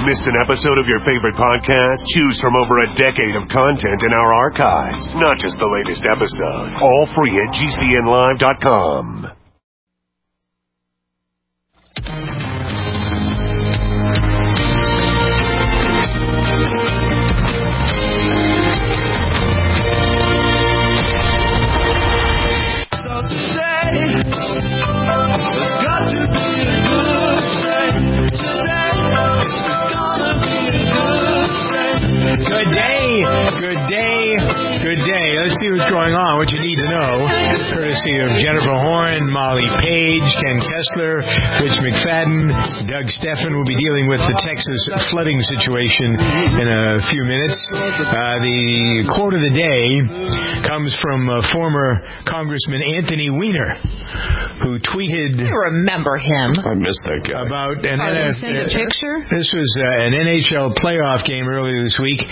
Missed an episode of your favorite podcast? Choose from over a decade of content in our archives. Not just the latest episode. All free at GCNlive.com. Good day. Let's see what's going on, what you need to know. Courtesy of Jennifer Horn, Molly Page, Ken Kessler, Rich McFadden, Doug Steffen will be dealing with the Texas flooding situation in a few minutes. The quote of the day comes from former Congressman Anthony Weiner, who tweeted... I remember him. I missed that guy. About an send a picture? This was an NHL playoff game earlier this week.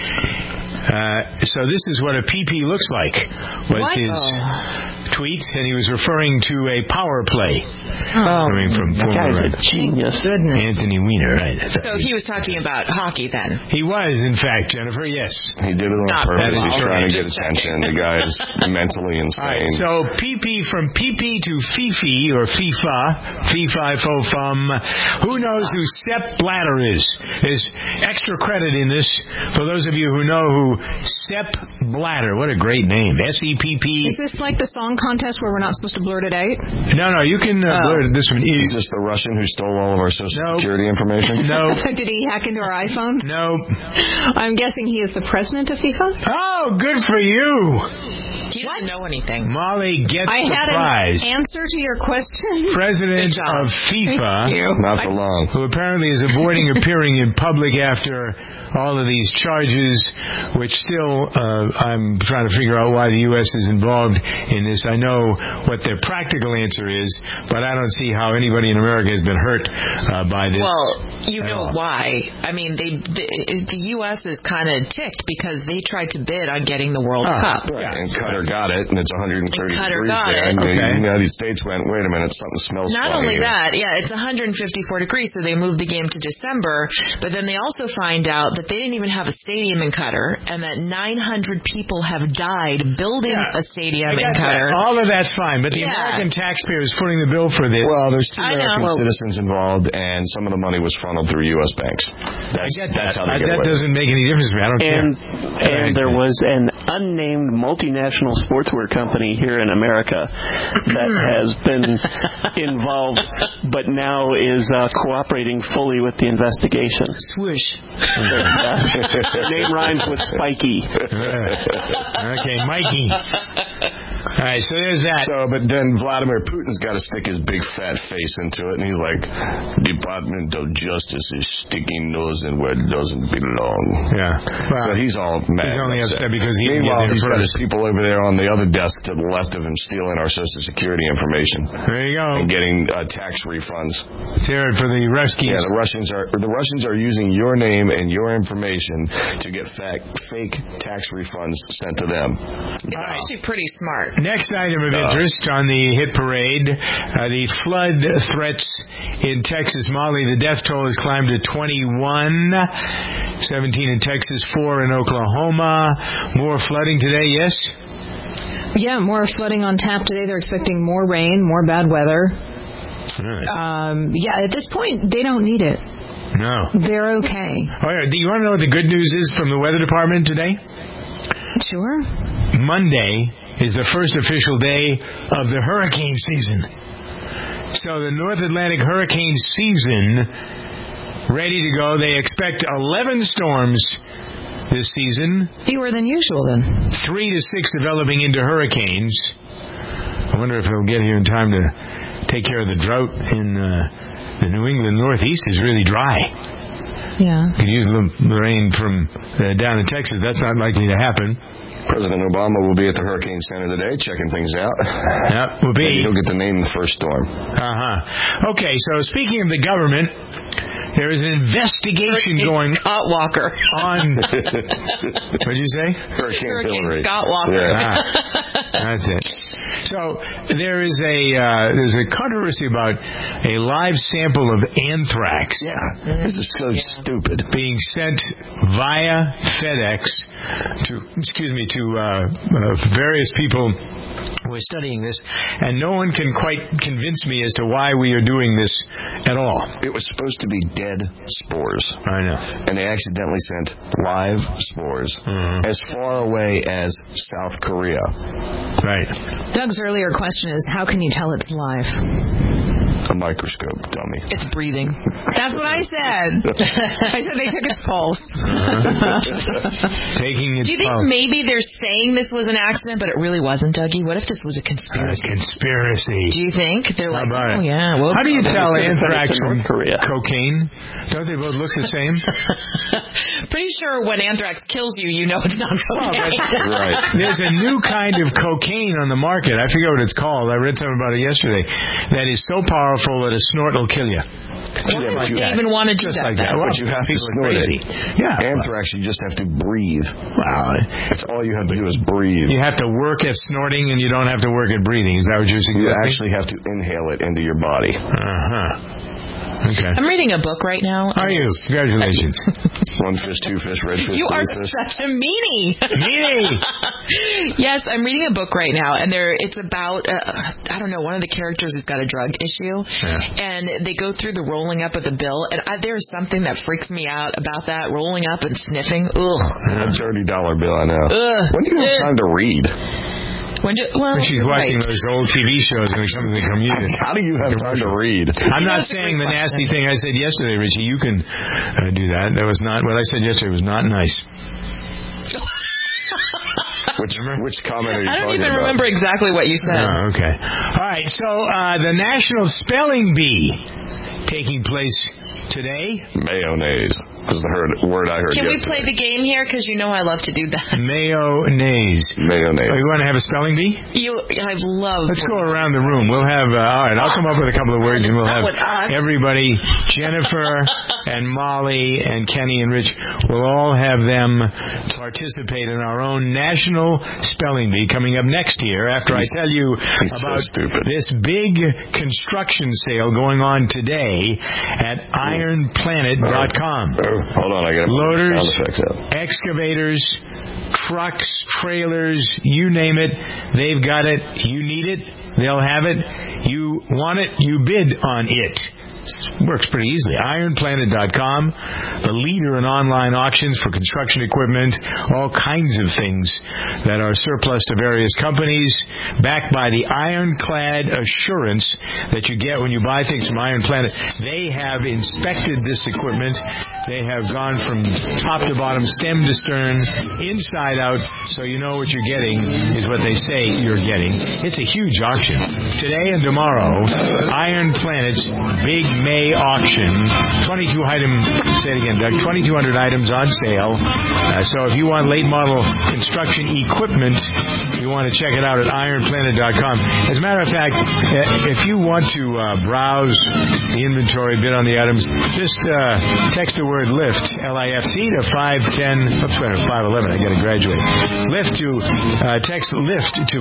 So this is what a PP looks like, was his tweet, and he was referring to a power play coming from former genius. Anthony Weiner. Right? So he was talking about hockey then? He was, in fact, Jennifer, yes. He did it on purpose. He's trying to get attention. The guy is mentally insane. Right, so PP, from PP to Fifi, or FIFA, Fofum. Who knows who Sepp Blatter is? There's extra credit in this for those of you who know who Sepp Blatter. What a great name. S-E-P-P. Is this like the song contest where we're not supposed to blurt it out? No, you can blurt it. This one is this the Russian who stole all of our social security information? No. Did he hack into our iPhones? No. I'm guessing he is the president of FIFA? Oh, good for you. You didn't know anything. Molly gets the prize. I had an answer to your question. President of FIFA. Not for long. Who apparently is avoiding appearing in public after all of these charges, which still I'm trying to figure out why the U.S. is involved in this. I know what their practical answer is, but I don't see how anybody in America has been hurt by this. Well, you know why. I mean, the U.S. is kind of ticked because they tried to bid on getting the World Cup. Right. And Qatar got it, and it's 130 degrees there. And the United States went, wait a minute, something smells funny. Not only that, it's 154 degrees, so they moved the game to December, but then they also find out that they didn't even have a stadium in Qatar, and that 900 people have died building a stadium in Qatar. All of that's fine, but the American taxpayer is footing the bill for this. Well, there's 2 American citizens involved, and some of the money was funneled through U.S. banks. That's how they get away. That doesn't make any difference to me. I don't care. And there was an unnamed multinational sportswear company here in America that has been involved, but now is cooperating fully with the investigation. Swoosh. Their name rhymes with spiky. Okay, Mikey. All right, so there's that. But then Vladimir Putin's got to stick his big fat face into it, and he's like, Department of Justice is sticking nose in where it doesn't belong. Yeah. Well, so he's all mad. He's only upset because Meanwhile, he's got his people over there on the other desk to the left of him stealing our Social Security information. There you go. And getting tax refunds. Let's hear it for the Ruskies. Yeah, the Russians are using your name and your information to get fake tax refunds sent to them. It's actually pretty smart. Next item of interest on the hit parade, the flood threats in Texas. Molly, the death toll has climbed to 21, 17 in Texas, 4 in Oklahoma. More flooding today, yes? Yeah, more flooding on tap today. They're expecting more rain, more bad weather. Right. At this point, they don't need it. No. They're okay. Oh, yeah. Do you want to know what the good news is from the weather department today? Sure. Monday is the first official day of the hurricane season. So the North Atlantic hurricane season ready to go. They expect 11 storms this season. Fewer than usual, then. 3 to 6 developing into hurricanes. I wonder if they'll get here in time to take care of the drought in the New England Northeast is really dry. Yeah. Could use the rain from down in Texas. That's not likely to happen. President Obama will be at the Hurricane Center today checking things out. Yeah, will be. Maybe he'll get to name the first storm. Okay, so speaking of the government, there is an investigation going Scott Walker on. What did you say? Hurricane Scott Walker. Yeah. That's it. So there's a controversy about a live sample of anthrax. Yeah, this is so stupid. being sent via FedEx to various people who are studying this, and no one can quite convince me as to why we are doing this at all. It was supposed to be dead spores. I know. And they accidentally sent live spores as far away as South Korea. Right. Doug's earlier question is, how can you tell it's live? A microscope, dummy. It's breathing. That's what I said. I said they took its pulse. Taking its Do you think pulse. maybe they're saying this was an accident, but it really wasn't, Dougie? What if this was a conspiracy? Conspiracy. Do you think? They're How like, about oh, it? yeah. Well, How do you tell They sent it to anthrax from North Korea. cocaine? Don't they both look the same? Pretty sure when anthrax kills you, you know it's not cocaine. Right. There's a new kind of cocaine on the market. I forget what it's called. I read something about it yesterday. That is so powerful that a snort will kill you. Why would they even want to do Just that? like that. But you have to People are snort crazy. it. Yeah. Anthrax, you just have to breathe. Wow. That's all you have to do is breathe. You have to work at snorting and you don't have to work at breathing. Is that what you're You suggesting? actually have to inhale it into your body. Uh-huh. Okay. I'm reading a book right now. How are you? Congratulations. One fish, two fish, red fish, You are blue fish. such a meanie. Meanie! Yes, I'm reading a book right now, and it's about, I don't know, one of the characters has got a drug issue, and they go through the rolling up of the bill, and there's something that freaks me out about that, rolling up and sniffing. Ugh. A $30 bill, I know. Ugh. When do you have time to read? When She's watching those old TV shows when it comes to the community. How do you have time to read? I'm not saying the nasty thing I said yesterday, Richie. You can do that. That was not what I said yesterday. Was not nice. Which comment are you I don't talking even about? remember exactly what you said. Oh, okay. All right. So the National Spelling Bee taking place today. Mayonnaise was the word I heard Can we yesterday. play the game here? Because you know I love to do that. Mayonnaise. Mayonnaise. Oh, you want to have a spelling bee? I love. Let's go around the room. We'll have, all right, I'll come up with a couple of words and we'll have everybody, Jennifer and Molly and Kenny and Rich, we'll all have them participate in our own National Spelling Bee coming up next year after I tell you about this big construction sale going on today at ironplanet.com. Hold on, I got to put Loaders, sound effects out. excavators, trucks, trailers, you name it, they've got it. You need it, they'll have it. You want it, you bid on it. Works pretty easily. ironplanet.com, the leader in online auctions for construction equipment, all kinds of things that are surplus to various companies, backed by the ironclad assurance that you get when you buy things from Iron Planet. They have inspected this equipment. They have gone from top to bottom, stem to stern, inside out, so you know what you're getting is what they say you're getting. It's a huge auction. Today and tomorrow, Iron Planet's big May auction, 22 item, say it again, Doug, 2,200 items on sale. So if you want late model construction equipment, you want to check it out at ironplanet.com. As a matter of fact, if you want to browse the inventory, bid on the items, just text the word LIFT, L-I-F-T, to 510, oops, wait a minute, 511, I got to graduate. Text LIFT to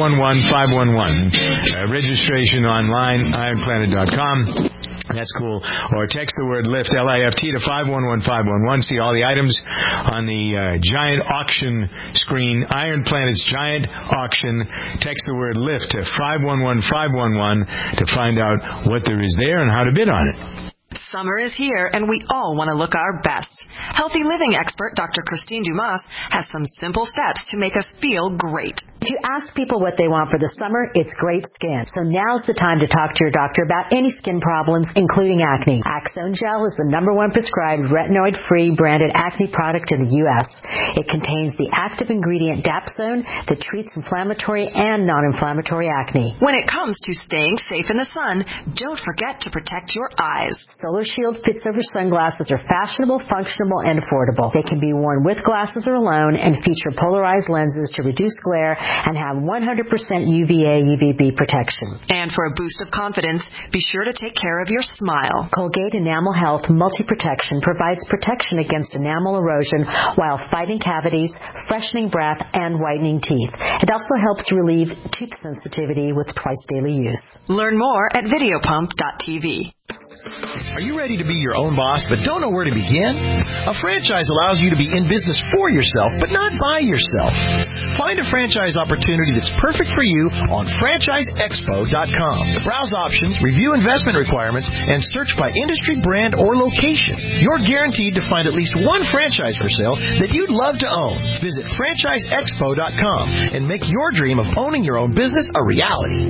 511-511. Registration online, ironplanet.com. That's cool. Or text the word LIFT, L-I-F-T, to 511-511. See all the items on the giant auction screen, Iron Planet's giant auction. Text the word LIFT to 511-511 to find out what there is there and how to bid on it. Summer is here, and we all want to look our best. Healthy living expert Dr. Christine Dumas has some simple steps to make us feel great. If you ask people what they want for the summer, it's great skin. So now's the time to talk to your doctor about any skin problems, including acne. Axone Gel is the #1 prescribed retinoid-free branded acne product in the U.S. It contains the active ingredient Dapsone that treats inflammatory and non-inflammatory acne. When it comes to staying safe in the sun, don't forget to protect your eyes. Solar Shield Fits Over sunglasses are fashionable, functional, and affordable. They can be worn with glasses or alone and feature polarized lenses to reduce glare and have 100% UVA UVB protection. And for a boost of confidence, be sure to take care of your smile. Colgate Enamel Health Multi-Protection provides protection against enamel erosion while fighting cavities, freshening breath, and whitening teeth. It also helps relieve tooth sensitivity with twice daily use. Learn more at videopump.tv. Are you ready to be your own boss but don't know where to begin? A franchise allows you to be in business for yourself but not by yourself. Find a franchise opportunity that's perfect for you on FranchiseExpo.com. Browse options, review investment requirements, and search by industry, brand, or location. You're guaranteed to find at least one franchise for sale that you'd love to own. Visit FranchiseExpo.com and make your dream of owning your own business a reality.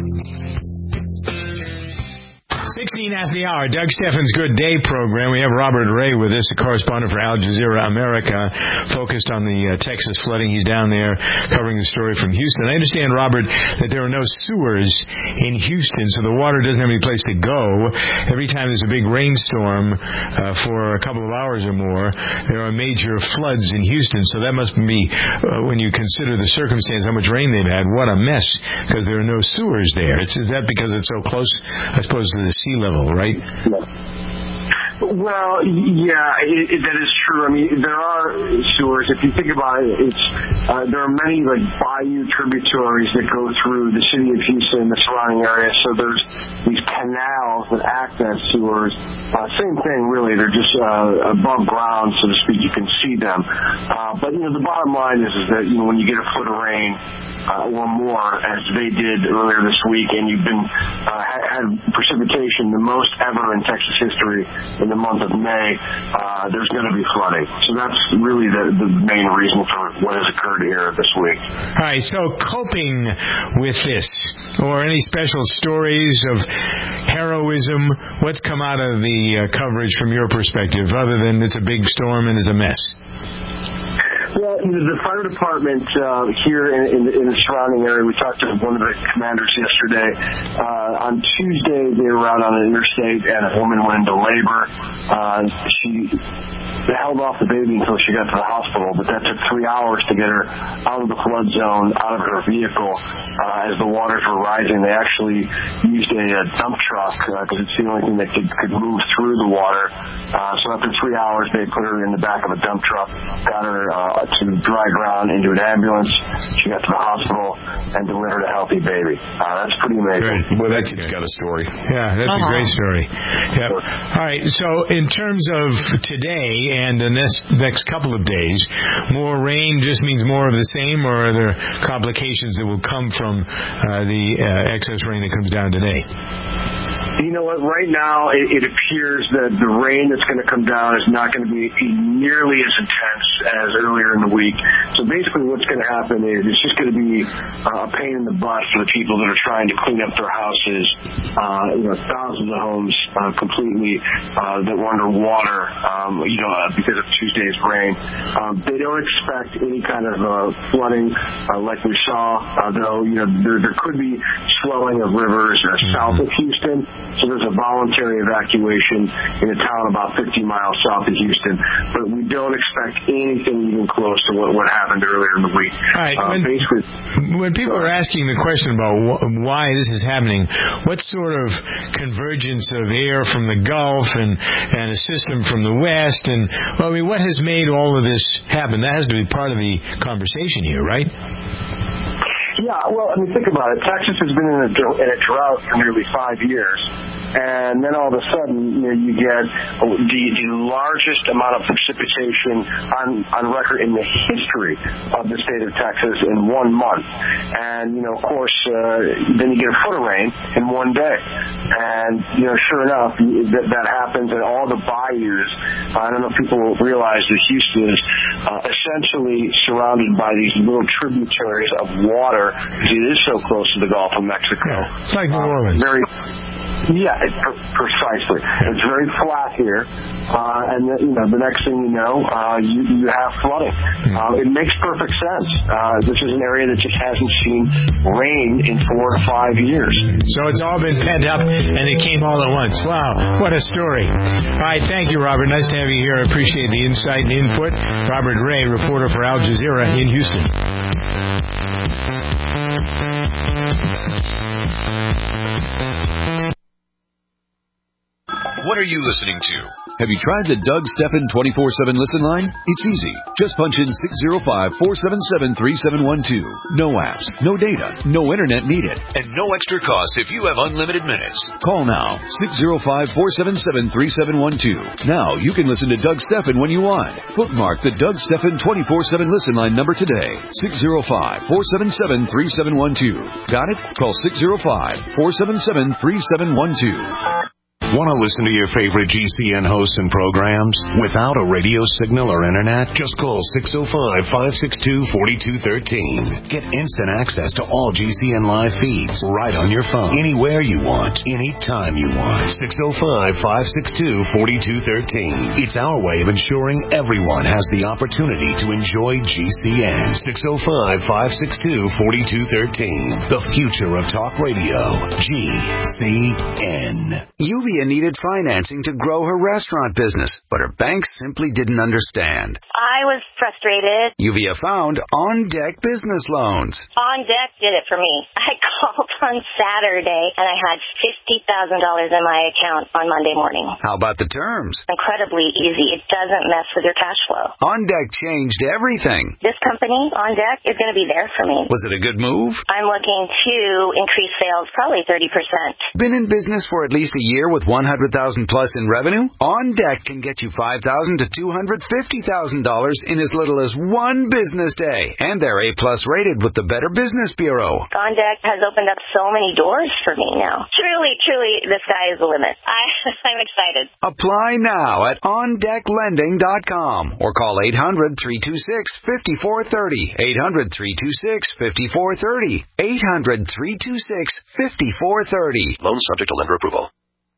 16 after the hour, Doug Steffen's Good Day program. We have Robert Ray with us, a correspondent for Al Jazeera America, focused on the Texas flooding. He's down there covering the story from Houston. I understand, Robert, that there are no sewers in Houston, so the water doesn't have any place to go. Every time there's a big rainstorm for a couple of hours or more, there are major floods in Houston. So that must be, when you consider the circumstance, how much rain they've had, what a mess, because there are no sewers there. Is that because it's so close, I suppose, to the sea level, right? Well, yeah, that is true. I mean, there are sewers. If you think about it, there are many like bayou tributaries that go through the city of Houston and the surrounding area. So there's these canals that act as sewers. Same thing, really. They're just above ground, so to speak. You can see them. But the bottom line is that when you get a foot of rain or more, as they did earlier this week, and you've been had precipitation the most ever in Texas history in the month of May, there's going to be flooding. So that's really the main reason for what has occurred here this week. All right, so coping with this, or any special stories of heroism, what's come out of the coverage from your perspective, other than it's a big storm and it's a mess? Well, the fire department here in the surrounding area, we talked to one of the commanders yesterday. On Tuesday, they were out on an interstate, and a woman went into labor. They held off the baby until she got to the hospital, but that took 3 hours to get her out of the flood zone, out of her vehicle. As the waters were rising, they actually used a dump truck, because it's the only thing that could move through the water. So after 3 hours, they put her in the back of a dump truck, got her to dry ground into an ambulance. She got to the hospital and delivered a healthy baby. That's pretty amazing. Well, that's got a story. Yeah, that's a great story. Yep. All right, so in terms of today and the next couple of days, more rain just means more of the same, or are there complications that will come from the excess rain that comes down today? You know what? Right now, it appears that the rain that's going to come down is not going to be nearly as intense as earlier in the week. So basically what's going to happen is it's just going to be a pain in the butt for the people that are trying to clean up their houses. Thousands of homes completely that were underwater, because of Tuesday's rain. They don't expect any kind of flooding like we saw, though, there could be swelling of rivers south of Houston. So there's a voluntary evacuation in a town about 50 miles south of Houston. But we don't expect anything even close to what happened earlier in the week. All right. When people are asking the question about why this is happening, what sort of convergence of air from the Gulf and a system from the West, and what has made all of this happen? That has to be part of the conversation here, right? Yeah, well, think about it. Texas has been in a drought for nearly 5 years, and then all of a sudden, you get the largest amount of precipitation on record in the history of the state of Texas in 1 month. And, of course, then you get a foot of rain in 1 day. And, sure enough, that happens in all the bayous. I don't know if people realize that Houston is essentially surrounded by these little tributaries of water. It is so close to the Gulf of Mexico. Yeah, it's like New Orleans. Precisely. It's very flat here, and the next thing you know, you have flooding. It makes perfect sense. This is an area that just hasn't seen rain in 4 to 5 years. So it's all been pent up, and it came all at once. Wow, what a story. All right, thank you, Robert. Nice to have you here. I appreciate the insight and input. Robert Ray, reporter for Al Jazeera in Houston. What are you listening to? Have you tried the Doug Stephan 24/7 listen line? It's easy. Just punch in 605-477-3712. No apps, no data, no internet needed. And no extra cost if you have unlimited minutes. Call now, 605-477-3712. Now you can listen to Doug Stephan when you want. Bookmark the Doug Stephan 24/7 listen line number today. 605-477-3712. Got it? Call 605-477-3712. Want to listen to your favorite GCN hosts and programs without a radio signal or internet? Just call 605-562-4213. Get instant access to all GCN live feeds right on your phone, anywhere you want, anytime you want. 605-562-4213. It's our way of ensuring everyone has the opportunity to enjoy GCN. 605-562-4213. The future of talk radio. GCN. Uvia needed financing to grow her restaurant business, but her bank simply didn't understand. I was frustrated. Uvia found On Deck Business Loans. On Deck did it for me. I called on Saturday, and I had $50,000 in my account on Monday morning. How about the terms? Incredibly easy. It doesn't mess with your cash flow. On Deck changed everything. This company, On Deck, is going to be there for me. Was it a good move? I'm looking to increase sales probably 30%. Been in business for at least a year with $100,000 plus in revenue? On Deck can get you $5,000 to $250,000 in as little as one business day. And they're A-plus rated with the Better Business Bureau. On Deck has opened up so many doors for me now. Truly, the sky is the limit. I'm excited. Apply now at OnDeckLending.com or call 800-326-5430. 800-326-5430. 800-326-5430. Loan subject to lender approval.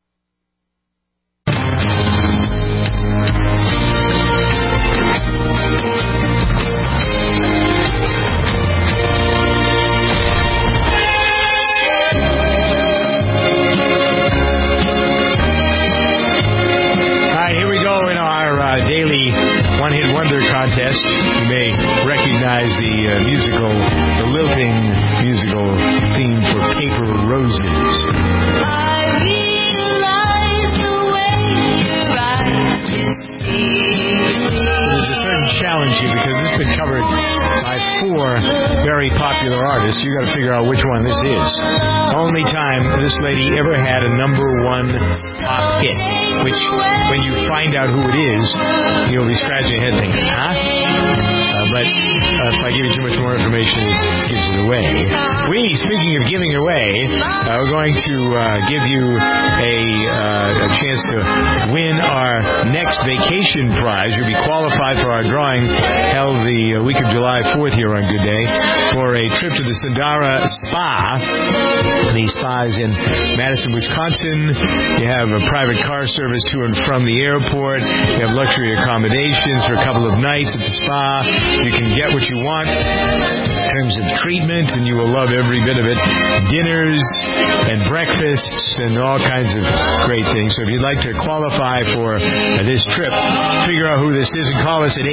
Daily one-hit wonder contest. You may recognize the lilting musical theme for Paper Roses. I realize the way your eyes There's a certain challenge here because this has been covered by 4 very popular artists. You got to figure out which one this is. Only time this lady ever had a #1 pop hit, which when you find out who it is, you'll be scratching your head thinking, huh? But if I give you too much more information, it gives it away. Speaking of giving away, we're going to give you a chance to win our next vacation prize. You'll be qualified for our drawing held the week of July 4th here on Good Day for a trip to the Sundara Spa. The spa is in Madison, Wisconsin. You have a private car service to and from the airport. You have luxury accommodations for a couple of nights at the spa. You can get what you want in terms of treatment, and you will love every bit of it. Dinners and breakfasts and all kinds of great things. So if you'd like to qualify for this trip, figure out who this is and call us at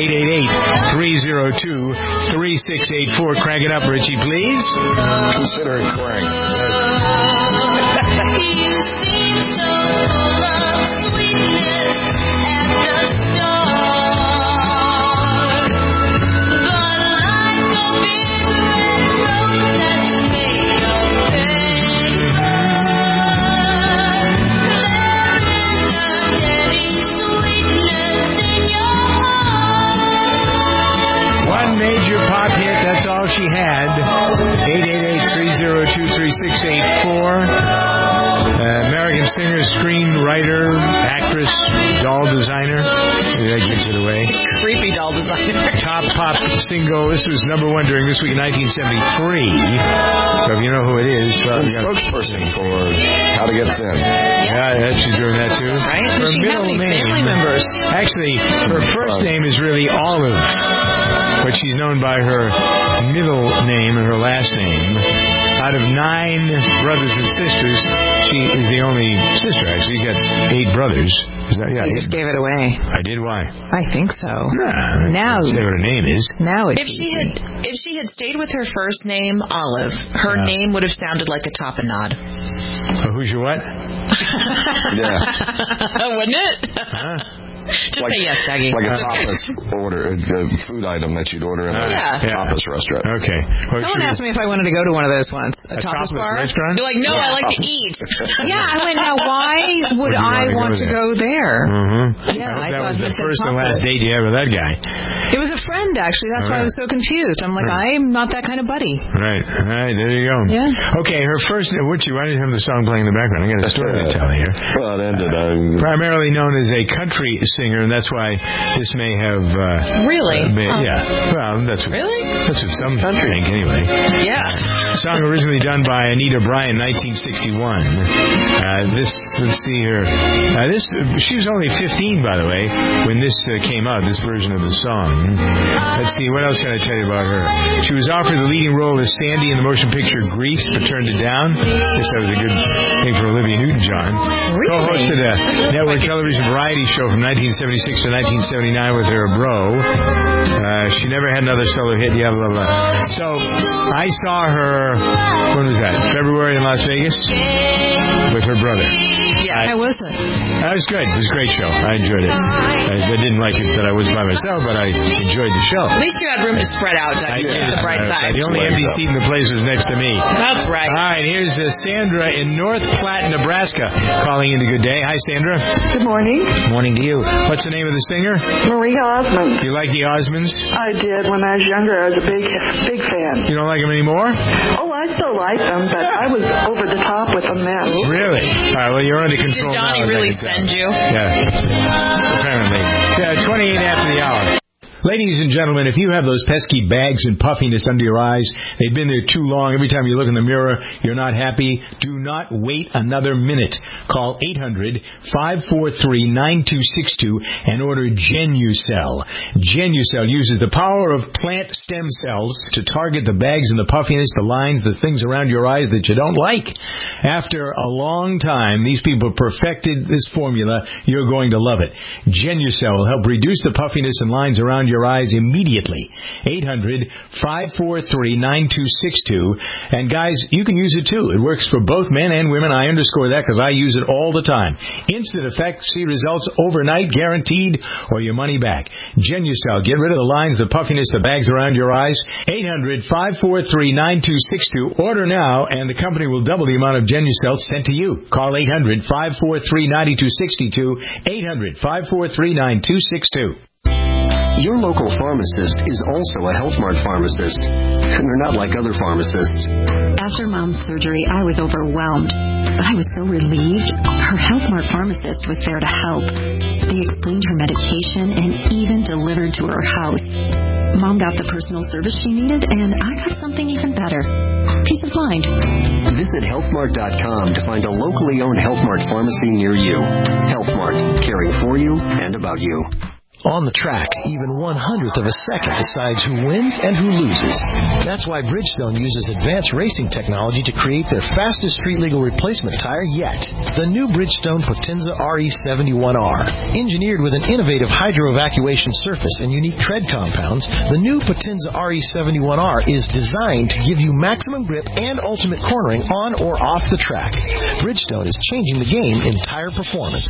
888-302-3684. Crank it up, Richie, please. Consider it cranked. That's all she had. 888-302-3684. American singer, screenwriter, actress, doll designer. That gives it away. Creepy doll designer. Top pop single. This was #1 during this week in 1973. So if you know who it is, spokesperson for How to Get Thin. Yeah, she's doing that too. Right? Her Does she have any family members? Actually, her first name is really Olive, but she's known by her middle name and her last name. Out of 9 brothers and sisters, she is the only sister, actually. You got 8 brothers. Is that, yeah, you just gave it away. I did. Why? I think so. Nah, now, say what her name is. Now it's if she had stayed with her first name, Olive, her name would have sounded like a Tapenade. Who's your what? Yeah. Wouldn't it? Just say yes, Daggy. Like a tapas order, a food item that you'd order in a tapas restaurant. Okay. Well, someone asked me if I wanted to go to one of those once. A tapas bar? Restaurant? You're like, no, I like to eat. Yeah, I went, now why would I want to go there? Mm-hmm. Yeah, I hope that was the first and last date you had with that guy. It was a friend, actually. That's why I was so confused. I'm like, I'm not that kind of buddy. Right. There you go. Yeah. Okay, her first, why do you have the song playing in the background? I got a story to tell here. Well, it ended primarily known as a country singer, and that's why this may have... really? Yeah. Well, that's what some think, anyway. Yeah. Song originally done by Anita Bryant, 1961. Let's see here. She was only 15, by the way, when this came out, this version of the song. Let's see, what else can I tell you about her? She was offered the leading role as Sandy in the motion picture Grease, but turned it down. Guess that was a good thing for Olivia Newton-John. Really? Co-hosted a network television variety show from 1976 to 1979 with her bro. She never had another solo hit, blah, blah, blah. So, I saw her, when was that? February in Las Vegas? With her brother. Yeah, how was it? That was good. It was a great show. I enjoyed it. I didn't like it that I was by myself, but I enjoyed the show. At least you had room to spread out. I did. The bright side. The only empty seat in the place was next to me. That's right. All right, here's Sandra in North Platte, Nebraska, calling into Good Day. Hi, Sandra. Good morning. Morning to you. What's the name of the singer? Maria Osmond. You like the Osmonds? I did. When I was younger, I was a big fan. You don't like them anymore? Oh, I still like them, but I was over the top with them then. Really? All right, well, you're under control now. Did Donnie really send you? Yeah, apparently. 28 after the hour. Ladies and gentlemen, if you have those pesky bags and puffiness under your eyes, they've been there too long. Every time you look in the mirror, you're not happy. Do not wait another minute. Call 800-543-9262 and order Genucel. Genucel uses the power of plant stem cells to target the bags and the puffiness, the lines, the things around your eyes that you don't like. After a long time, these people perfected this formula. You're going to love it. Genucel will help reduce the puffiness and lines around your eyes immediately. 800-543-9262. And guys, you can use it too. It works for both men and women. I underscore that because I use it all the time. Instant effect. See results overnight, guaranteed, or your money back. Genucel. Get rid of the lines, the puffiness, the bags around your eyes. 800-543-9262. Order now, and the company will double the amount of Genucel sent to you. Call 800-543-9262. 800-543-9262. Your local pharmacist is also a Health Mart pharmacist. They're not like other pharmacists. After Mom's surgery, I was overwhelmed, but I was so relieved. Her Health Mart pharmacist was there to help. They explained her medication and even delivered to her house. Mom got the personal service she needed, and I got something even better. Peace of mind. Visit healthmart.com to find a locally owned Health Mart pharmacy near you. Health Mart, caring for you and about you. On the track, even 1/100th of a second decides who wins and who loses. That's why Bridgestone uses advanced racing technology to create their fastest street-legal replacement tire yet. The new Bridgestone Potenza RE71R. Engineered with an innovative hydro-evacuation surface and unique tread compounds, the new Potenza RE71R is designed to give you maximum grip and ultimate cornering on or off the track. Bridgestone is changing the game in tire performance.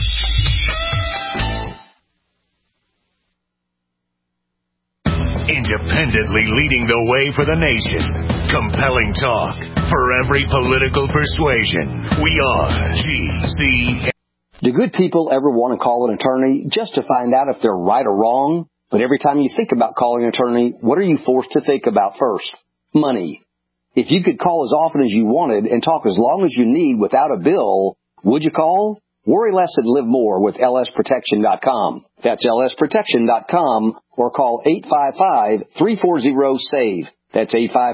Independently leading the way for the nation. Compelling talk for every political persuasion. We are GCN. Do good people ever want to call an attorney just to find out if they're right or wrong? But every time you think about calling an attorney, what are you forced to think about first? Money. If you could call as often as you wanted and talk as long as you need without a bill, would you call? Worry less and live more with lsprotection.com. That's lsprotection.com or call 855-340-SAVE. That's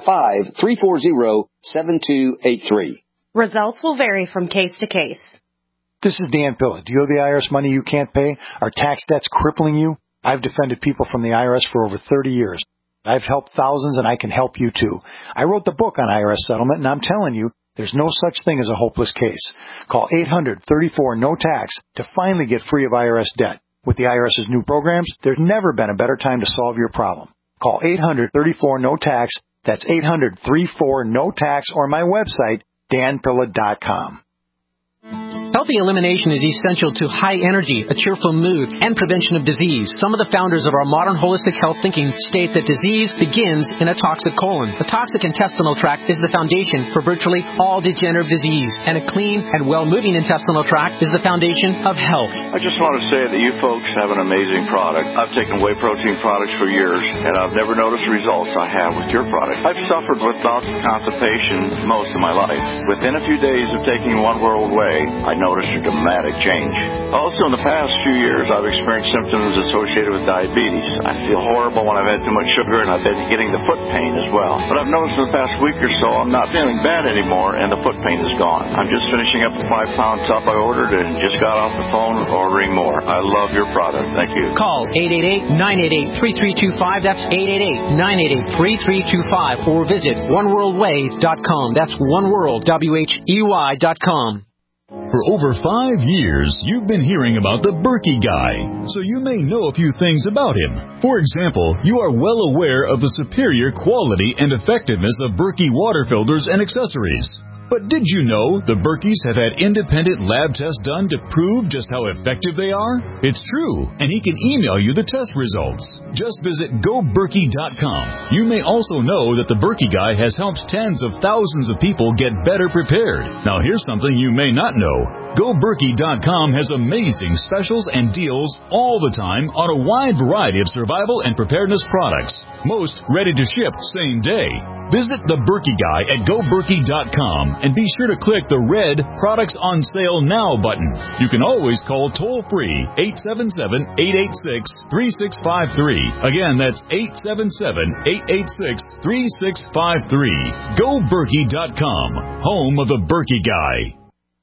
855-340-7283. Results will vary from case to case. This is Dan Pilla. Do you owe the IRS money you can't pay? Are tax debts crippling you? I've defended people from the IRS for over 30 years. I've helped thousands, and I can help you too. I wrote the book on IRS settlement, and I'm telling you, there's no such thing as a hopeless case. Call 800-34-NO-TAX to finally get free of IRS debt. With the IRS's new programs, there's never been a better time to solve your problem. Call 800-34-NO-TAX. That's 800-34-NO-TAX or my website, danpilla.com. Healthy elimination is essential to high energy, a cheerful mood, and prevention of disease. Some of the founders of our modern holistic health thinking state that disease begins in a toxic colon. A toxic intestinal tract is the foundation for virtually all degenerative disease, and a clean and well-moving intestinal tract is the foundation of health. I just want to say that you folks have an amazing product. I've taken whey protein products for years, and I've never noticed the results I have with your product. I've suffered with bouts of constipation most of my life. Within a few days of taking One World Whey, I noticed a dramatic change. Also, in the past few years, I've experienced symptoms associated with diabetes. I feel horrible when I've had too much sugar, and I've been getting the foot pain as well. But I've noticed in the past week or so, I'm not feeling bad anymore, and the foot pain is gone. I'm just finishing up the 5-pound tub I ordered and just got off the phone ordering more. I love your product. Thank you. Call 888-988-3325. That's 888-988-3325. Or visit oneworldwhey.com. That's oneworld.com. For over 5 years, you've been hearing about the Berkey Guy, so you may know a few things about him. For example, you are well aware of the superior quality and effectiveness of Berkey water filters and accessories. But did you know the Berkeys have had independent lab tests done to prove just how effective they are? It's true, and he can email you the test results. Just visit GoBerkey.com. You may also know that the Berkey Guy has helped tens of thousands of people get better prepared. Now here's something you may not know. GoBerkey.com has amazing specials and deals all the time on a wide variety of survival and preparedness products. Most ready to ship same day. Visit the Berkey Guy at GoBerkey.com and be sure to click the red Products on Sale Now button. You can always call toll-free 877-886-3653. Again, that's 877-886-3653. GoBerkey.com, home of the Berkey Guy.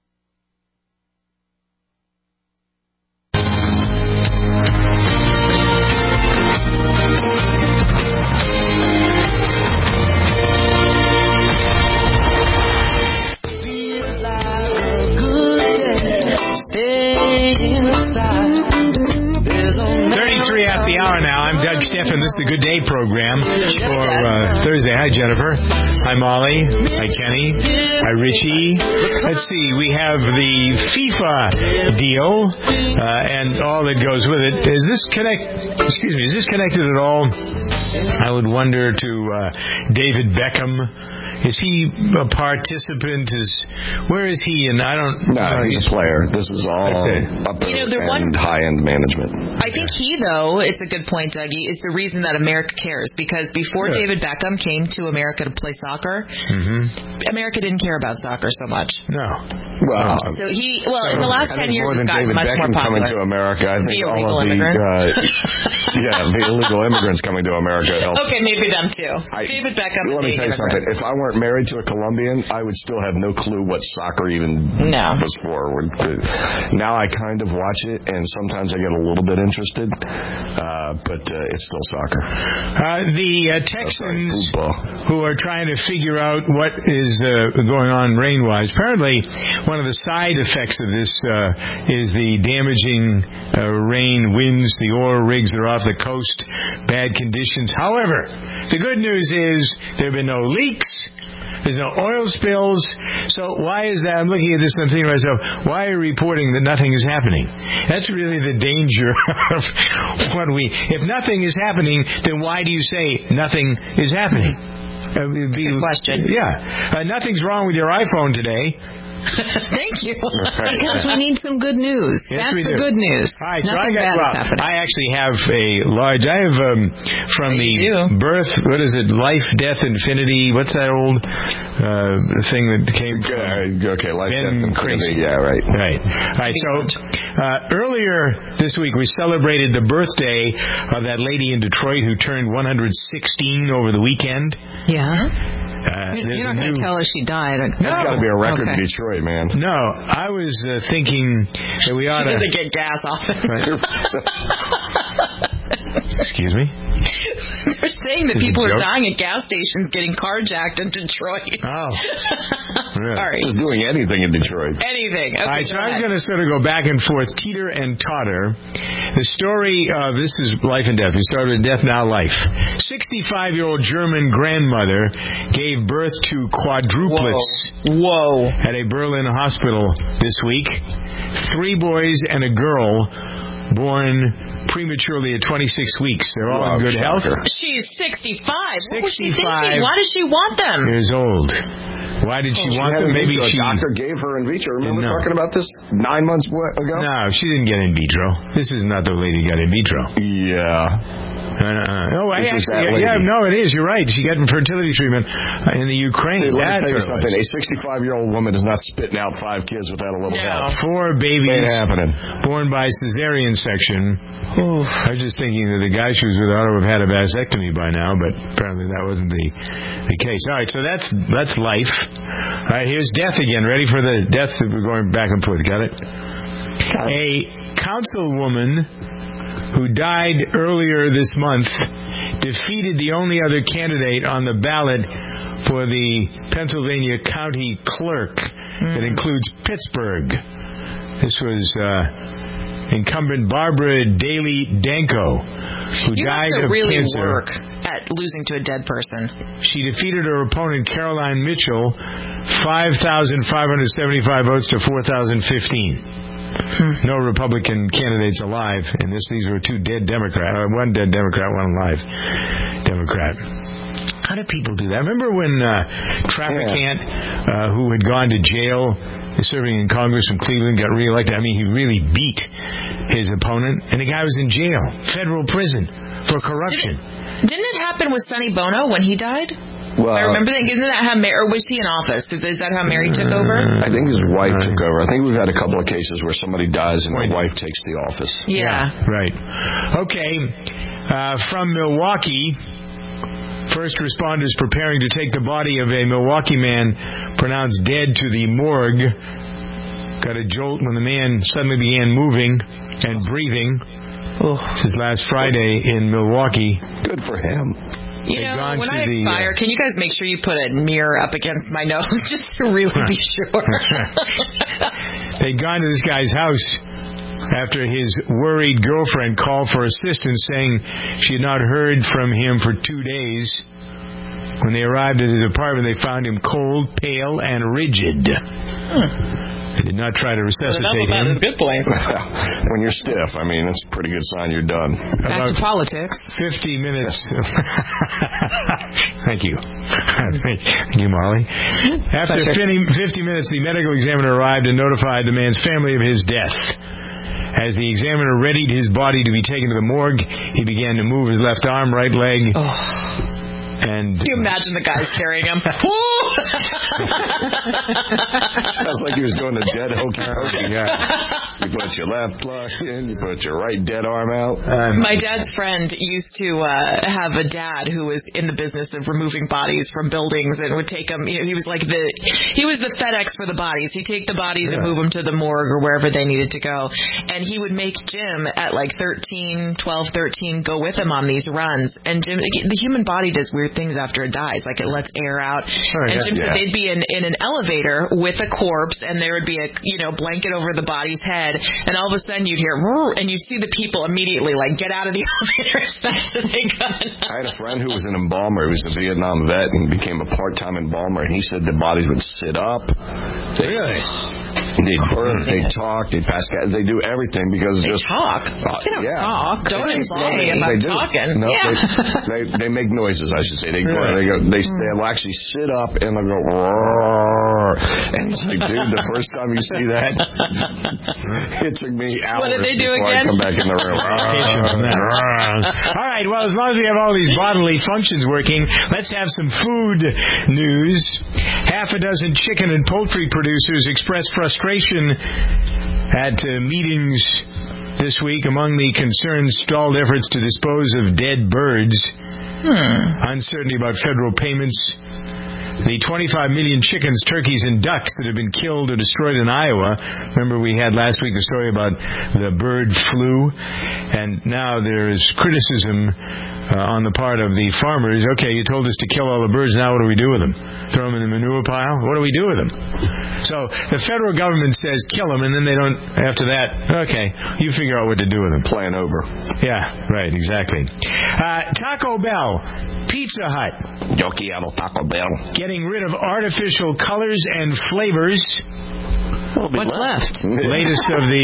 Doug Stephan. This is the Good Day program for Thursday. Hi, Jennifer. Hi, Molly. Hi, Kenny. Hi, Richie. Let's see. We have the FIFA deal and all that goes with it. Is this connected at all? I would wonder to David Beckham. Is he a participant? Where is he? And I don't. No, he's a player. This is all high-end management. I think though, it's a good point, Dougie, is the reason that America cares. Because before David Beckham came to America to play soccer, America didn't care about soccer so much. No. Well, so in the last 10 years, it's gotten much more popular. Coming to America, I think all of the illegal immigrants coming to America helps. Okay, maybe them too. David Beckham. Let me tell you something. If I weren't married to a Colombian, I would still have no clue what soccer even was for. Now I kind of watch it, and sometimes I get a little bit interested, but it's still soccer. The Texans who are trying to figure out what is going on rain-wise. Apparently, one of the side effects of this is the damaging rain, winds, the oil rigs that are off the coast, bad conditions. However, the good news is there have been no leaks. There's no oil spills. So why is that? I'm looking at this and I'm thinking to myself, why are you reporting that nothing is happening? That's really the danger of if nothing is happening, then why do you say nothing is happening? Good question. Yeah. Nothing's wrong with your iPhone today. Thank you. Because we need some good news. Yes, that's the good news. All right, Nothing bad is happening. I actually have from the birth, what is it, Life, Death, Infinity, what's that old thing that came from? Okay, Life, Death, Infinity, yeah, right. Right. All right, so earlier this week we celebrated the birthday of that lady in Detroit who turned 116 over the weekend. Yeah. You're not going to tell her she died. That's got to be a record in Detroit, man. No, I was thinking that we ought to... She doesn't get gas off it. Right. Excuse me? They're saying that people are dying at gas stations getting carjacked in Detroit. Oh. Sorry. Just doing anything in Detroit. Anything. Okay, all right, so I was going to sort of go back and forth, teeter and totter. The story, this is life and death. We started with Death, Now Life. 65-year-old German grandmother gave birth to quadruplets. Whoa. At a Berlin hospital this week. 3 boys and a girl born prematurely at 26 weeks. They're all in good health. She's 65. What was she 65 thinking? Why does she want them? Years old. Why did she want them? Maybe a doctor gave her in vitro. Remember talking about this 9 months ago? No, she didn't get in vitro. This is not the lady who got in vitro. Yeah. No, it is. You're right. She got fertility treatment in the Ukraine. Let me tell you something. A 65-year-old woman is not spitting out 5 kids without a little help. 4 babies ain't happening. Born by cesarean section. I was just thinking that the guy she was with ought to have had a vasectomy by now, but apparently that wasn't the case. All right, so that's life. All right, here's death again. Ready for the death? We're going back and forth. Got it? A councilwoman who died earlier this month defeated the only other candidate on the ballot for the Pennsylvania county clerk that includes Pittsburgh. This was incumbent Barbara Daly Danko, who died of really cancer. Work at losing to a dead person. She defeated her opponent Caroline Mitchell 5,575 votes to 4,015. No Republican candidates alive in this. These were 2 dead Democrats. One dead Democrat, one alive Democrat. How do people do that? Remember when Traficant, who had gone to jail, serving in Congress from Cleveland, got reelected? I mean, he really beat his opponent, and the guy was in jail, federal prison, for corruption. Didn't it happen with Sonny Bono when he died? Well, I remember that. Isn't that how or was he in office? Is that how Mary took over? I think his wife took over. I think we've had a couple of cases where somebody dies and their wife takes the office. Yeah. Right. Okay. From Milwaukee, first responders preparing to take the body of a Milwaukee man pronounced dead to the morgue got a jolt when the man suddenly began moving and breathing. This is last Friday in Milwaukee. Good for him. You know, when I expire, can you guys make sure you put a mirror up against my nose just to really be sure? They'd gone to this guy's house after his worried girlfriend called for assistance, saying she had not heard from him for 2 days. When they arrived at his apartment, they found him cold, pale, and rigid. They did not try to resuscitate him. That's a good point. When you're stiff, I mean, that's a pretty good sign you're done. Back to politics. 50 minutes. Thank you. Thank you, Molly. After 50 minutes, the medical examiner arrived and notified the man's family of his death. As the examiner readied his body to be taken to the morgue, he began to move his left arm, right leg. And can you imagine the guys carrying him? Sounds like he was doing a dead hokey pokey. Yeah. You put your left leg in, you put your right dead arm out. My dad's friend used to have a dad who was in the business of removing bodies from buildings and would take them. You know, he was the FedEx for the bodies. He'd take the bodies and move them to the morgue or wherever they needed to go. And he would make Jim at like 12, 13 go with him on these runs. And Jim, the human body does weird things after it dies, like it lets air out. And Jim said they'd be in an elevator with a corpse, and there would be a blanket over the body's head, and all of a sudden you'd hear and you'd see the people immediately like get out of the elevator as fast as they could. I had a friend who was an embalmer. He was a Vietnam vet and became a part-time embalmer, and he said the bodies would sit up. Really? They'd birth, they'd talk, they'd pass, they do everything because they just talk. They don't talk. Don't embalm me if I'm talking. No, they make noises. I should say they'll actually sit up and they'll go. And it's like, dude, the first time you see that, it took me hours. What did they do before again? I come back in the room. All right. Well, as long as we have all these bodily functions working, let's have some food news. Half a dozen chicken and poultry producers expressed frustration at meetings this week among the concerned stalled efforts to dispose of dead birds. Uncertainty about federal payments. The 25 million chickens, turkeys, and ducks that have been killed or destroyed in Iowa. Remember we had last week the story about the bird flu. And now there's criticism on the part of the farmers. Okay, you told us to kill all the birds. Now what do we do with them? Throw them in the manure pile? What do we do with them? So the federal government says kill them, and then they don't. After that, okay, you figure out what to do with them. Plan over. Yeah, right, exactly. Taco Bell, Pizza Hut. Yo quiero Taco Bell. Getting rid of artificial colors and flavors. What's left? Latest of the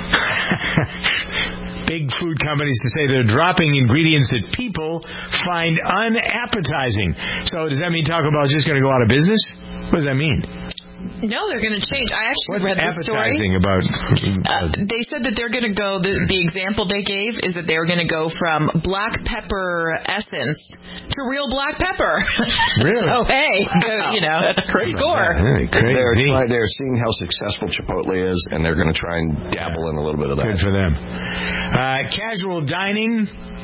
big food companies to say they're dropping ingredients that people find unappetizing. So does that mean Taco Bell is just going to go out of business? What does that mean? No, they're going to change. I actually read the story. What's appetizing about? They said that they're going to go. The example they gave is that they're going to go from black pepper essence to real black pepper. Really? Oh, hey, that's crazy. Score. Crazy. They're seeing how successful Chipotle is, and they're going to try and dabble in a little bit of that. Good for them. Casual dining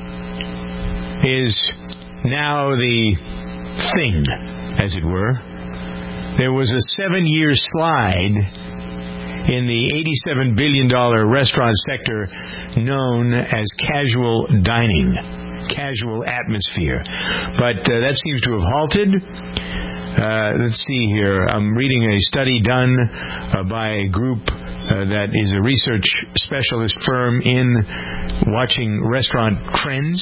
is now the thing, as it were. There was a 7-year slide in the $87 billion restaurant sector known as casual dining, casual atmosphere. But that seems to have halted. Let's see here. I'm reading a study done by a group that is a research specialist firm in watching restaurant trends.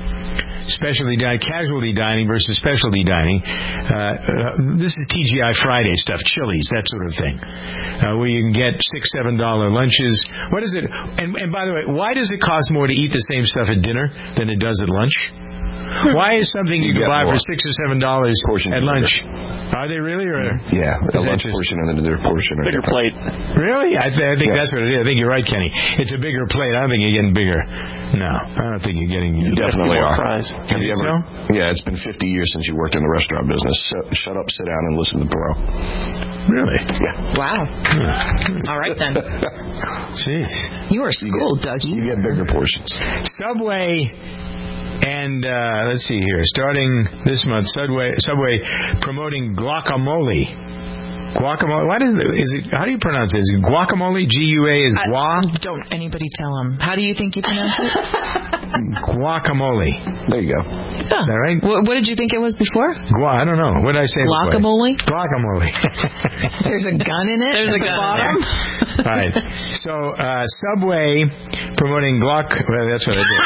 Casualty dining versus specialty dining. This is TGI Friday stuff, Chili's, that sort of thing, where you can get $6-7 lunches. What is it? And by the way, why does it cost more to eat the same stuff at dinner than it does at lunch? Why is something you can buy for $6 or $7 at lunch? Are they really? Or yeah, a lunch portion and their portion. Bigger plate. Really? I think that's what it is. I think you're right, Kenny. It's a bigger plate. I don't think you're getting bigger. No, I don't think you're getting. You definitely are. Fries. Have you ever? So? Yeah, it's been 50 years since you worked in the restaurant business. So shut up, sit down, and listen to the pro. Really? Yeah. Wow. All right then. Jeez. You are schooled, Dougie. You get bigger portions. Subway. And let's see here. Starting this month, Subway promoting guacamole. Guacamole. How do you pronounce it? Is it guacamole? G-U-A is gua? Don't anybody tell him. How do you think you pronounce it? Guacamole. There you go. Is that right? What did you think it was before? I don't know. What did I say? Guacamole? Guacamole. There's a gun in it. There's a gun at the bottom. All right. So Subway promoting Well, that's what I did.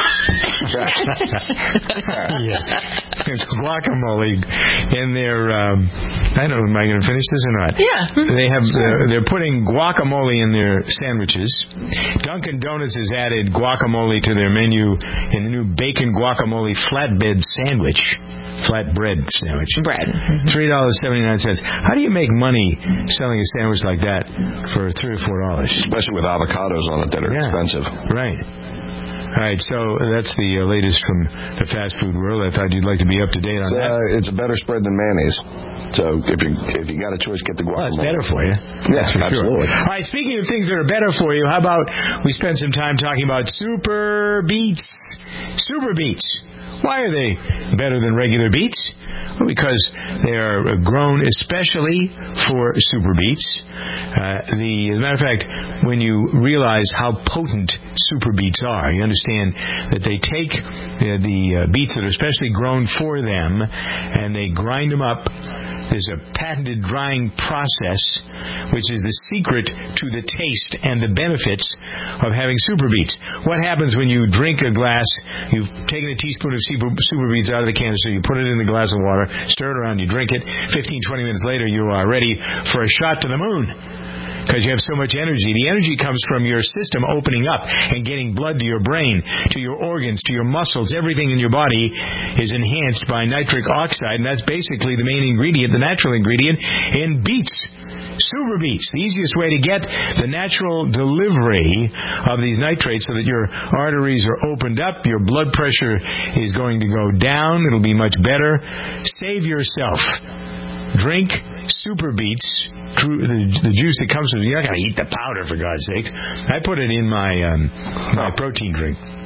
It's guacamole in their. I don't know. Am I going to finish this or not? Yeah. They're putting guacamole in their sandwiches. Dunkin' Donuts has added guacamole to their menu in the new bacon guacamole flatbread sandwich. Bread. $3.79. How do you make money selling a sandwich like that for $3 or $4? Especially with avocados on it that are expensive. Right. All right, so that's the latest from the fast food world. I thought you'd like to be up to date on that. It's a better spread than mayonnaise. So if you got a choice, get the guacamole. Well, it's better for you. Yes, absolutely. Sure. All right, speaking of things that are better for you, how about we spend some time talking about Super Beets? Super Beets. Why are they better than regular beets? Well, because they are grown especially for Super Beets. As a matter of fact, when you realize how potent Super Beets are, you understand that they take the beets that are especially grown for them and they grind them up. There's a patented drying process, which is the secret to the taste and the benefits of having Super Beets. What happens when you drink a glass? You've taken a teaspoon of Super Beets out of the canister, you put it in a glass of water, stir it around, you drink it. 15-20 minutes later, you are ready for a shot to the moon. Because you have so much energy. The energy comes from your system opening up and getting blood to your brain, to your organs, to your muscles. Everything in your body is enhanced by nitric oxide, and that's basically the main ingredient, the natural ingredient in beets. Super Beets, the easiest way to get the natural delivery of these nitrates so that your arteries are opened up, your blood pressure is going to go down, it'll be much better. Save yourself. Drink Super Beets. The juice that comes from it. You're not going to eat the powder, for God's sakes. I put it in my protein drink.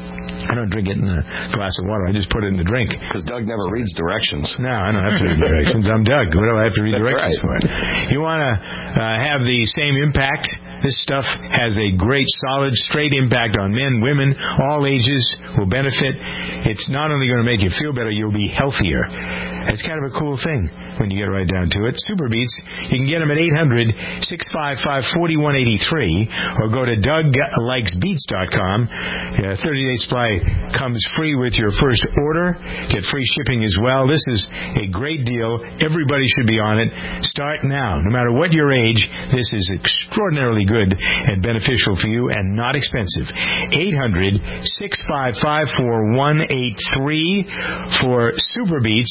I don't drink it in a glass of water. I just put it in the drink. Because Doug never reads directions. No, I don't have to read directions. I'm Doug. What do I have to read directions for? You want to have the same impact? This stuff has a great, solid, straight impact on men, women, all ages will benefit. It's not only going to make you feel better, you'll be healthier. It's kind of a cool thing when you get right down to it. Super Beats, you can get them at 800-655-4183 or go to DougLikesBeats.com. 30-day supply comes free with your first order. Get free shipping as well. This is a great deal. Everybody should be on it. Start now. No matter what your age, this is extraordinarily good and beneficial for you and not expensive. 800-655-4183 for Super Beats.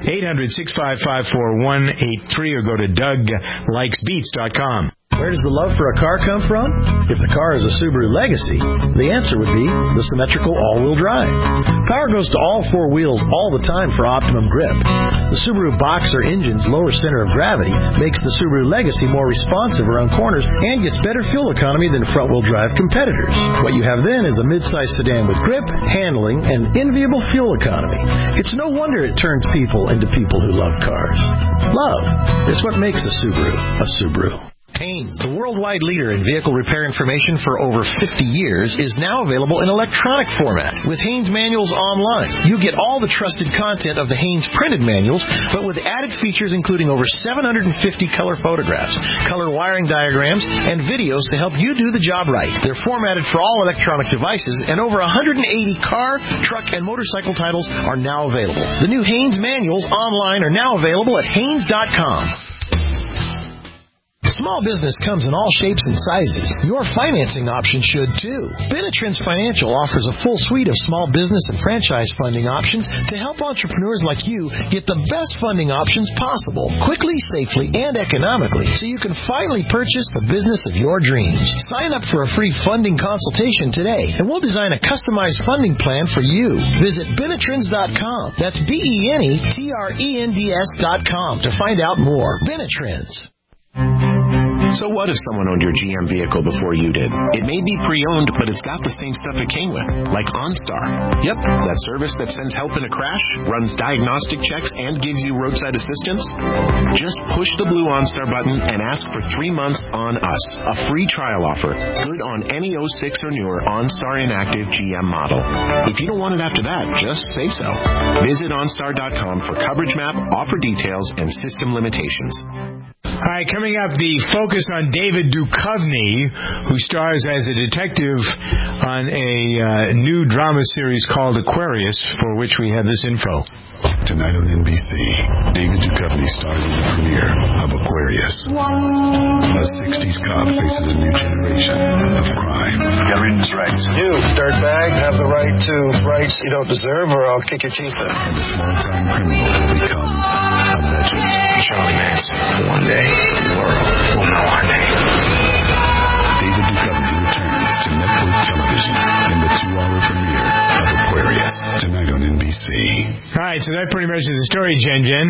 800-655-4183 or go to DougLikesBeats.com. Where does the love for a car come from? If the car is a Subaru Legacy, the answer would be the symmetrical all-wheel drive. Power goes to all four wheels all the time for optimum grip. The Subaru Boxer engine's lower center of gravity makes the Subaru Legacy more responsive around corners and gets better fuel economy than front-wheel drive competitors. What you have then is a mid-size sedan with grip, handling, and enviable fuel economy. It's no wonder it turns people into people who love cars. Love is what makes a Subaru a Subaru. Haynes, the worldwide leader in vehicle repair information for over 50 years, is now available in electronic format. With Haynes Manuals Online, you get all the trusted content of the Haynes printed manuals, but with added features including over 750 color photographs, color wiring diagrams, and videos to help you do the job right. They're formatted for all electronic devices, and over 180 car, truck, and motorcycle titles are now available. The new Haynes Manuals Online are now available at Haynes.com. Small business comes in all shapes and sizes. Your financing option should too. Benetrends Financial offers a full suite of small business and franchise funding options to help entrepreneurs like you get the best funding options possible, quickly, safely, and economically, so you can finally purchase the business of your dreams. Sign up for a free funding consultation today, and we'll design a customized funding plan for you. Visit Benetrends.com. That's BENETRENDS.com to find out more. Benetrends. So what if someone owned your GM vehicle before you did? It may be pre-owned, but it's got the same stuff it came with, like OnStar. Yep, that service that sends help in a crash, runs diagnostic checks, and gives you roadside assistance. Just push the blue OnStar button and ask for 3 months on us. A free trial offer, good on any 06 or newer OnStar inactive GM model. If you don't want it after that, just say so. Visit OnStar.com for coverage map, offer details, and system limitations. All right, coming up, the focus on David Duchovny, who stars as a detective on a new drama series called Aquarius, for which we have this info. Tonight on NBC, David Duchovny stars in the premiere of Aquarius. A 60s cop faces a new generation of crime. You gotta read his rights. You, dirtbag, have the right to rights you don't deserve, or I'll kick your teeth in. And the small-time criminal will become a legend. Charlie Manson. One day, the world will know our name. David Duchovny returns to Network television in the 2-hour premiere of Aquarius tonight on NBC. All right, so that pretty much is the story, Jen.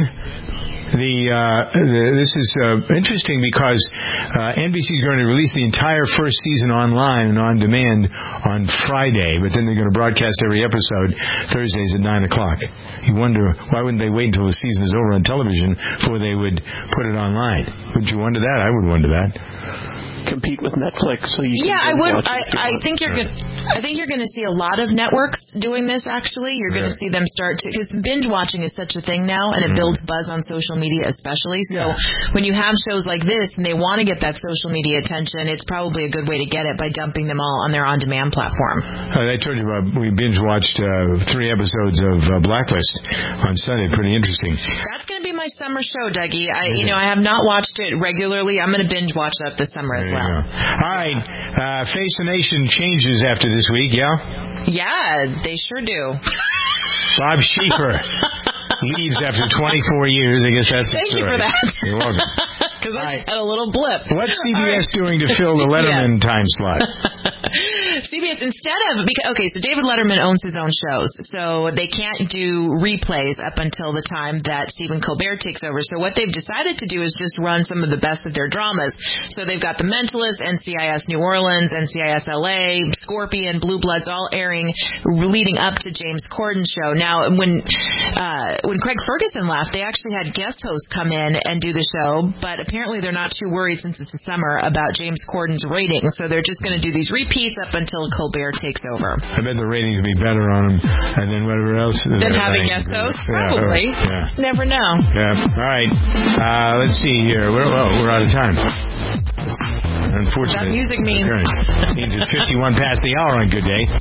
This is interesting because NBC is going to release the entire first season online and on demand on Friday, but then they're going to broadcast every episode Thursdays at 9 o'clock. You wonder, why wouldn't they wait until the season is over on television before they would put it online? Wouldn't you wonder that? I would wonder that. Compete with Netflix, so you can I would. I think you're going to see a lot of networks doing this. Actually, you're going to see them start to, because binge watching is such a thing now, and it builds buzz on social media, especially. So when you have shows like this and they want to get that social media attention, it's probably a good way to get it by dumping them all on their on-demand platform. I told you about, we binge watched 3 episodes of Blacklist on Sunday. Pretty interesting. That's going to be my summer show, Dougie. I have not watched it regularly. I'm going to binge watch that this summer as well. All right. Face the Nation changes after this week, yeah? Yeah, they sure do. Bob Schieffer leaves after 24 years. I guess that's the story. Thank you for that. You're welcome. Because I had a little blip. What's CBS doing to fill the Letterman time slot? CBS instead of, so David Letterman owns his own shows, so they can't do replays up until the time that Stephen Colbert takes over. So what they've decided to do is just run some of the best of their dramas. So they've got The Mentalist, NCIS New Orleans, NCIS LA, Scorpion, Blue Bloods, all airing leading up to James Corden's show. Now, when Craig Ferguson left, they actually had guest hosts come in and do the show, but apparently they're not too worried since it's the summer about James Corden's ratings. So they're just going to do these repeats up until Colbert takes over. I bet the ratings would be better on them, and then whatever else. Than having guest hosts? Probably. Yeah. Never know. Yeah. All right. Let's see here. We're out of time. Unfortunately. That music means. Means it's 51 past the hour on Good Day.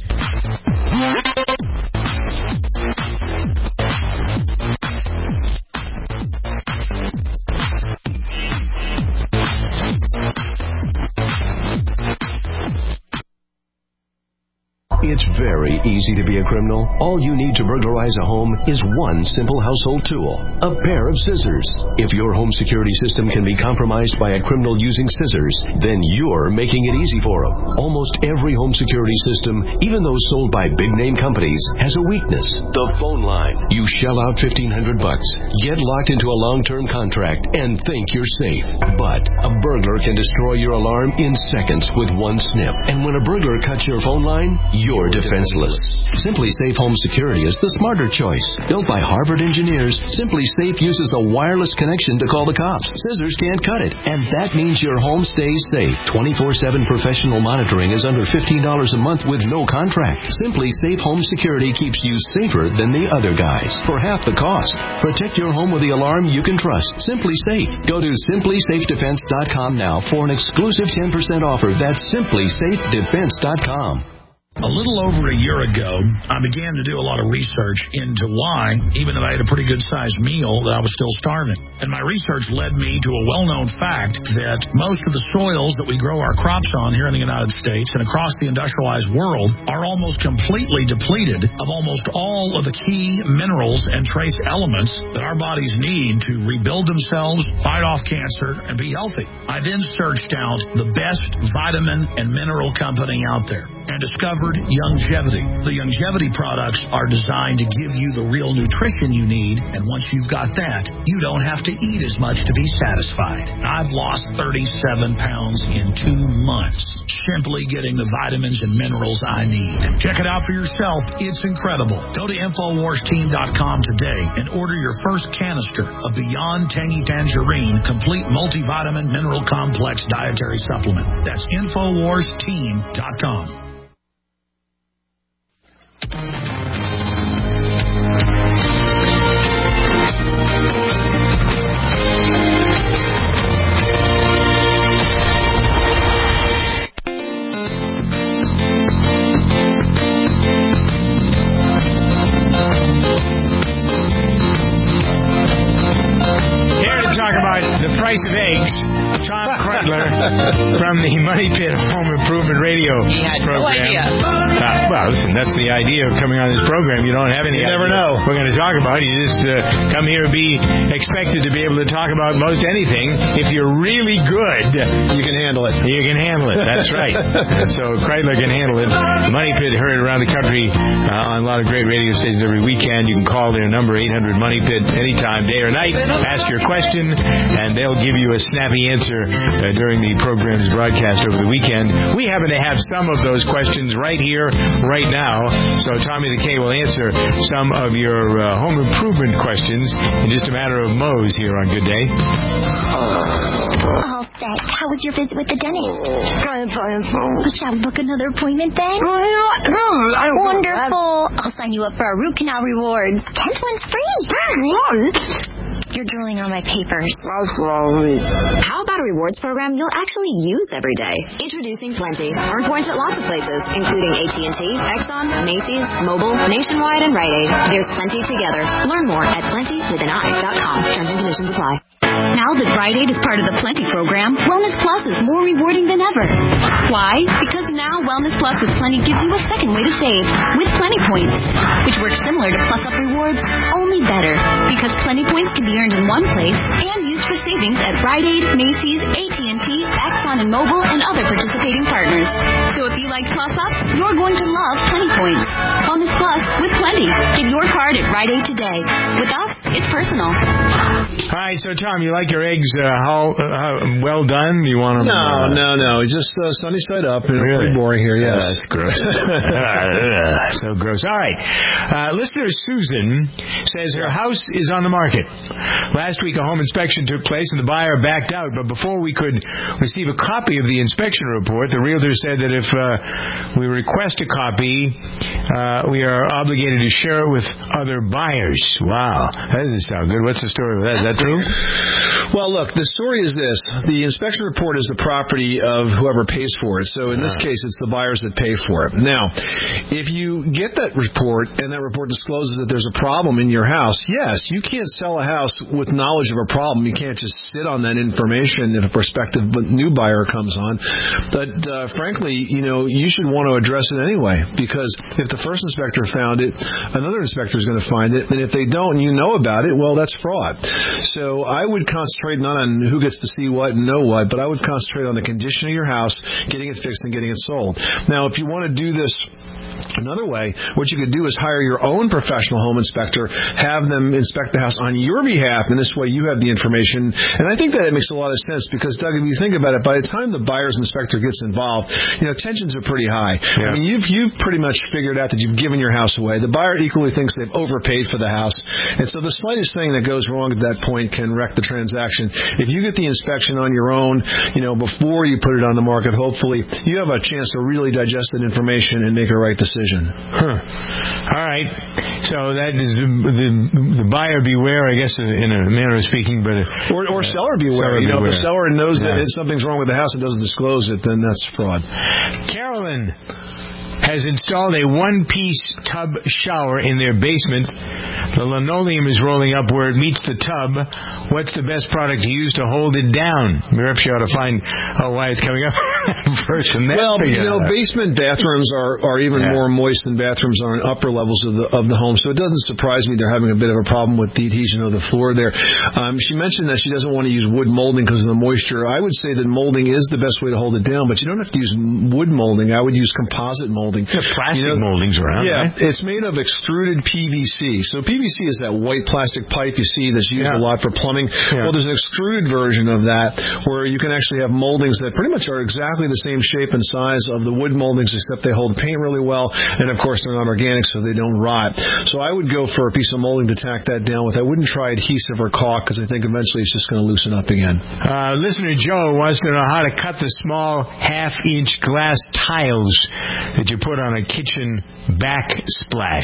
It's very easy to be a criminal. All you need to burglarize a home is one simple household tool, a pair of scissors. If your home security system can be compromised by a criminal using scissors, then you're making it easy for them. Almost every home security system, even those sold by big-name companies, has a weakness. The phone line. You shell out $1,500, get locked into a long-term contract, and think you're safe. But a burglar can destroy your alarm in seconds with one snip. And when a burglar cuts your phone line, you're defenseless. Simply Safe Home Security is the smarter choice. Built by Harvard engineers, Simply Safe uses a wireless connection to call the cops. Scissors can't cut it, and that means your home stays safe. 24/7 professional monitoring is under $15 a month with no contract. Simply Safe Home Security keeps you safer than the other guys for half the cost. Protect your home with the alarm you can trust. Simply Safe. Go to simplysafedefense.com now for an exclusive 10% offer. That's simplysafedefense.com. A little over a year ago, I began to do a lot of research into why, even though I had a pretty good-sized meal, that I was still starving. And my research led me to a well-known fact that most of the soils that we grow our crops on here in the United States and across the industrialized world are almost completely depleted of almost all of the key minerals and trace elements that our bodies need to rebuild themselves, fight off cancer, and be healthy. I then searched out the best vitamin and mineral company out there and discovered Youngevity. The Youngevity products are designed to give you the real nutrition you need, and once you've got that, you don't have to eat as much to be satisfied. I've lost 37 pounds in 2 months, simply getting the vitamins and minerals I need. Check it out for yourself. It's incredible. Go to InfoWarsTeam.com today and order your first canister of Beyond Tangy Tangerine Complete Multivitamin Mineral Complex Dietary Supplement. That's InfoWarsTeam.com. Talk about the price of eggs. Tom Kreitler from the Money Pit Home Improvement Radio program. No idea. Well, listen, that's the idea of coming on this program. You don't have any idea. You never know. We're going to talk about it. You just come here and be expected to be able to talk about most anything. If you're really good, you can handle it. You can handle it. That's right. So Kreitler can handle it. Money Pit heard around the country on a lot of great radio stations every weekend. You can call their number 800 Money Pit anytime, day or night. Ask your question, and they'll give you a snappy answer during the program's broadcast over the weekend. We happen to have some of those questions right here, right now. So Tommy the K will answer some of your home improvement questions in just a matter of mo's here on Good Day. Oh, thanks. How was your visit with the dentist? Shall we book another appointment then? Wonderful. I'll sign you up for our root canal rewards. 10th one's free. You're drooling on my papers. How about a rewards program you'll actually use every day? Introducing Plenty. Earn points at lots of places, including AT&T, Exxon, Macy's, Mobile, Nationwide, and Rite Aid. There's plenty together. Learn more at plentywithani.com. Terms and conditions apply. Now that Rite Aid is part of the Plenty program, Wellness Plus is more rewarding than ever. Why? Because now Wellness Plus with Plenty gives you a second way to save with Plenty Points, which works similar to Plus Up Rewards, only better. Because Plenty Points can be earned in one place and used for savings at Rite Aid, Macy's, AT&T, Exxon and Mobil, and other participating partners. So if you like Plus Up, you're going to love Plenty Points. Wellness Plus with Plenty. Get your card at Rite Aid today. With us, it's personal. All right, so Tom, you like your eggs how well done? You want them? No. Just sunny side up. Really? Pretty boring here. Yes, that's gross. So gross. All right, listener Susan says her house is on the market. Last week, a home inspection took place, and the buyer backed out. But before we could receive a copy of the inspection report, the realtor said that if we request a copy, we are obligated to share it with other buyers. Wow, that doesn't sound good. What's the story with that? Is that true? Well, look, the story is this. The inspection report is the property of whoever pays for it. So in this case, it's the buyers that pay for it. Now, if you get that report and that report discloses that there's a problem in your house, yes, you can't sell a house with knowledge of a problem. You can't just sit on that information if a prospective new buyer comes on. But frankly, you should want to address it anyway, because if the first inspector found it, another inspector is going to find it. And if they don't and you know about it, well, that's fraud. So I would concentrate not on who gets to see what and know what, but I would concentrate on the condition of your house, getting it fixed and getting it sold. Now, if you want to do this another way, what you could do is hire your own professional home inspector, have them inspect the house on your behalf, and this way you have the information. And I think that it makes a lot of sense because, Doug, if you think about it, by the time the buyer's inspector gets involved, tensions are pretty high. Yeah. I mean, you've pretty much figured out that you've given your house away. The buyer equally thinks they've overpaid for the house. And so the slightest thing that goes wrong at that point can wreck the transaction. If you get the inspection on your own, before you put it on the market, hopefully you have a chance to really digest that information and make a right decision. All right. So that is the buyer beware, I guess, in a manner of speaking, but or seller beware. If the seller knows that something's wrong with the house and doesn't disclose it, then that's fraud. Carolyn has installed a one-piece tub shower in their basement. The linoleum is rolling up where it meets the tub. What's the best product to use to hold it down? Perhaps you ought to find why it's coming up first. Basement bathrooms are even more moist than bathrooms on upper levels of the home, so it doesn't surprise me they're having a bit of a problem with the adhesion of the floor there. She mentioned that she doesn't want to use wood molding because of the moisture. I would say that molding is the best way to hold it down, but you don't have to use wood molding. I would use composite molding. Plastic moldings around, right? Yeah, it's made of extruded PVC. So PVC is that white plastic pipe you see that's used a lot for plumbing. Yeah. Well, there's an extruded version of that where you can actually have moldings that pretty much are exactly the same shape and size of the wood moldings, except they hold paint really well, and of course they're not organic, so they don't rot. So I would go for a piece of molding to tack that down with. I wouldn't try adhesive or caulk because I think eventually it's just going to loosen up again. Listener Joe wants to know how to cut the small half-inch glass tiles that you put on a kitchen backsplash.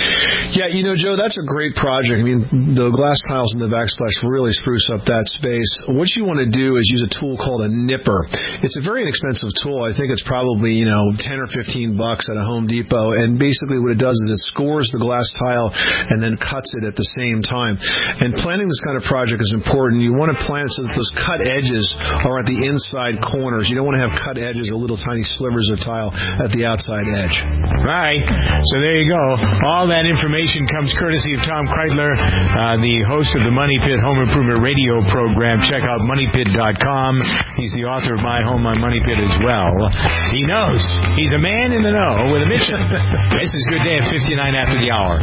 Yeah, Joe, that's a great project. I mean, the glass tiles in the backsplash really spruce up that space. What you want to do is use a tool called a nipper. It's a very inexpensive tool. I think it's probably, $10 or $15 at a Home Depot. And basically what it does is it scores the glass tile and then cuts it at the same time. And planning this kind of project is important. You want to plan it so that those cut edges are at the inside corners. You don't want to have cut edges or little tiny slivers of tile at the outside edge. Right. So there you go. All that information comes courtesy of Tom Kreitler, the host of the Money Pit Home Improvement Radio program. Check out moneypit.com. He's the author of My Home, My Money Pit as well. He knows. He's a man in the know with a mission. This is Good Day at 59 after the hour.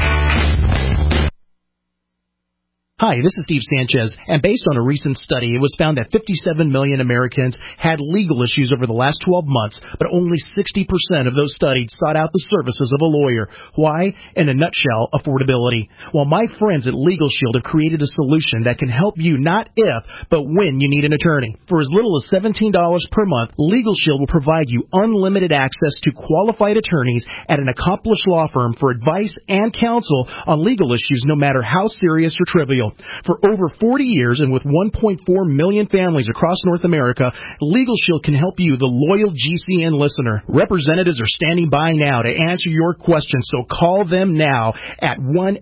Hi, this is Steve Sanchez, and based on a recent study, it was found that 57 million Americans had legal issues over the last 12 months, but only 60% of those studied sought out the services of a lawyer. Why? In a nutshell, affordability. Well, my friends at Legal Shield have created a solution that can help you not if, but when you need an attorney. For as little as $17 per month, Legal Shield will provide you unlimited access to qualified attorneys at an accomplished law firm for advice and counsel on legal issues no matter how serious or trivial. Shield. For over 40 years and with 1.4 million families across North America, Legal Shield can help you, the loyal GCN listener. Representatives are standing by now to answer your questions, so call them now at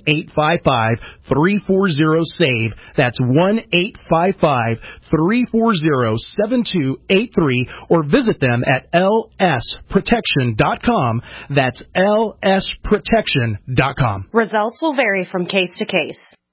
1-855-340-SAVE. That's 1-855-340-7283, or visit them at lsprotection.com. That's lsprotection.com. Results will vary from case to case.